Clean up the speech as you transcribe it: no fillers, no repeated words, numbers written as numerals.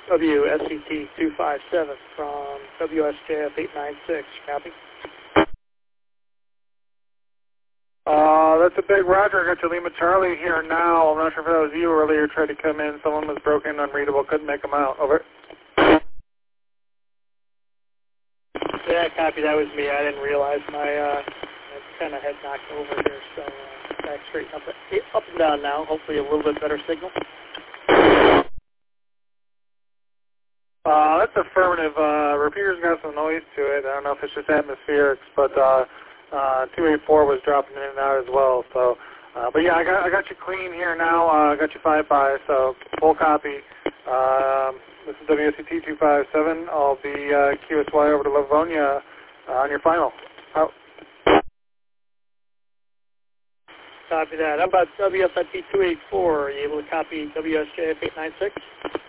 WSCT 257 from WSJF 896. Copy. That's a big Roger. I got your Lima Charlie here now. I'm not sure if that was you earlier. Tried to come in. Someone was broken, unreadable. Couldn't make them out. Over. Yeah, copy. That was me. I didn't realize my kind of head knocked over here. So back straight up and down now. Hopefully a little bit better signal. That's affirmative. Repeater's got some noise to it. I don't know if it's just atmospherics, but 284 was dropping in and out as well. So, but yeah, I got you clean here now. I got you 5-5, so full copy. This is WSCT 257. I'll be QSY over to Livonia on your final. Out. Copy that. How about WSIP 284? Are you able to copy WSJF 896?